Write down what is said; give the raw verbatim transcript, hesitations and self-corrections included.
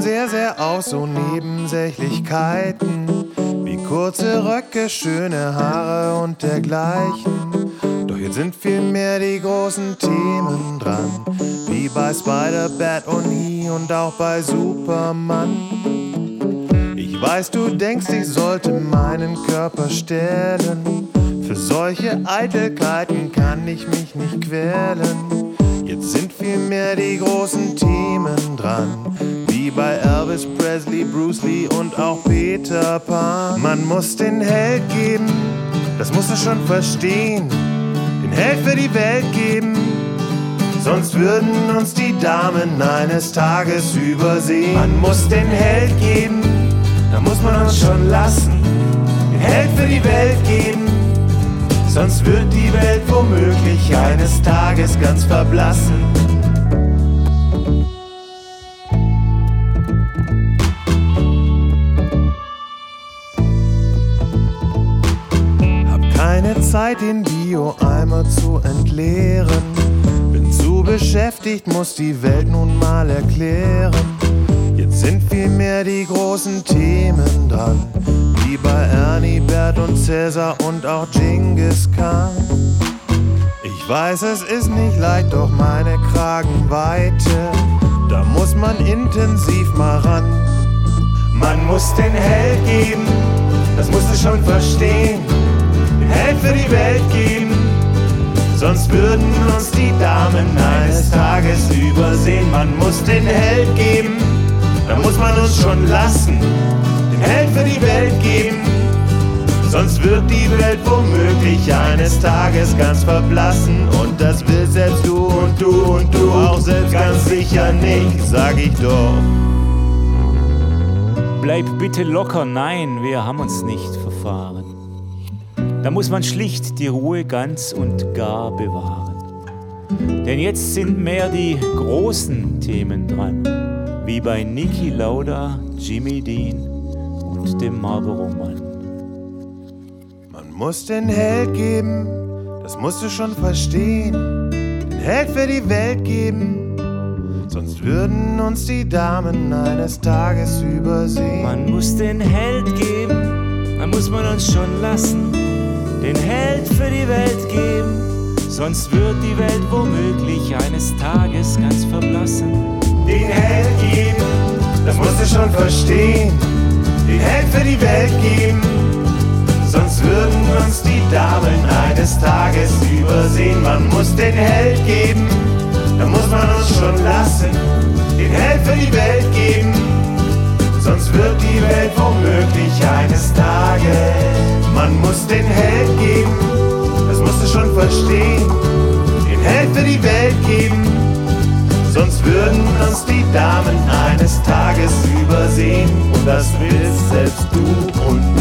sehr, sehr auf so Nebensächlichkeiten wie kurze Röcke, schöne Haare und dergleichen. Doch jetzt sind viel mehr die großen Themen dran, wie bei Spider-Bat und He und auch bei Superman. Ich weiß, du denkst, ich sollte meinen Körper stehlen. Für solche Eitelkeiten kann ich mich nicht quälen. Jetzt sind viel mehr die großen Themen dran, wie bei Elvis Presley, Bruce Lee und auch Peter Pan. Man muss den Held geben, das musst du schon verstehen. Den Held für die Welt geben, sonst würden uns die Damen eines Tages übersehen. Man muss den Held geben, da muss man uns schon lassen. Den Held für die Welt geben, sonst wird die Welt womöglich eines Tages ganz verblassen. Hab keine Zeit, den Bio-Eimer zu entleeren. Bin zu beschäftigt, muss die Welt nun mal erklären. Jetzt sind viel mehr die großen Themen dran, wie bei Ernie, Bert und Cäsar und auch Genghis Khan. Ich weiß, es ist nicht leicht, doch meine Kragenweite, da muss man intensiv mal ran. Man muss den Held geben, das musst du schon verstehen. Den Held für die Welt geben, sonst würden uns die Damen eines Tages übersehen. Man muss den Held geben, da muss man uns schon lassen. Den Held für die Welt geben, sonst wird die Welt womöglich eines Tages ganz verblassen. Und das will selbst du und du und du auch selbst ganz sicher nicht, sag ich doch. Bleib bitte locker, nein, wir haben uns nicht verfahren. Da muss man schlicht die Ruhe ganz und gar bewahren. Denn jetzt sind mehr die großen Themen dran, wie bei Niki Lauda, Jimmy Dean und dem Marlboro Mann. Man muss den Held geben, das musst du schon verstehen. Den Held für die Welt geben, sonst würden uns die Damen eines Tages übersehen. Man muss den Held geben, dann muss man uns schon lassen. Den Held für die Welt geben, sonst wird die Welt womöglich eines Tages ganz verblassen. Den Held geben, das musst du schon verstehen. Den Held für die Welt geben, sonst würden uns die Damen eines Tages übersehen. Man muss den Held geben, dann muss man uns schon lassen. Den Held für die Welt geben, sonst wird die Welt womöglich eines Tages. Man muss den Held geben, das musst du schon verstehen. Den Held für die Welt geben, sonst würden uns die Damen eines Tages übersehen. Und das willst selbst du und